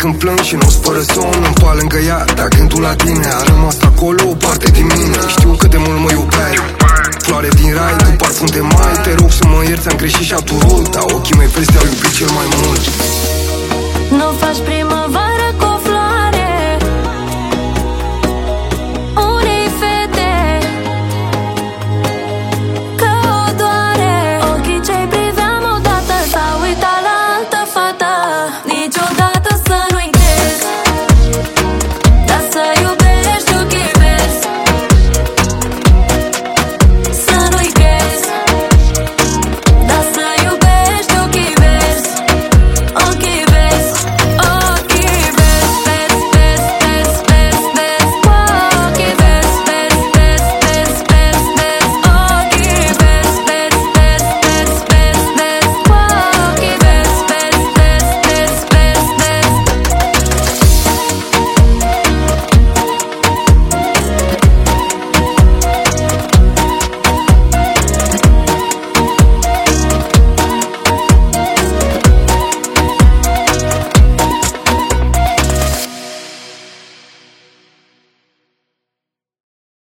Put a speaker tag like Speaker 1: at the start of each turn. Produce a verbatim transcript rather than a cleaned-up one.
Speaker 1: când plâng și nu-ți fără somn, îmi pa lângă ea, dar gândul la tine a rămas acolo, o parte din mine. Știu cât de mult mă iubeai, floare din rai, tu parfum de mai. Te rog să mă ierți, am greșit și-a turul, dar ochii mei vezi te-au iubit cel mai mult.
Speaker 2: Nu faci primăvară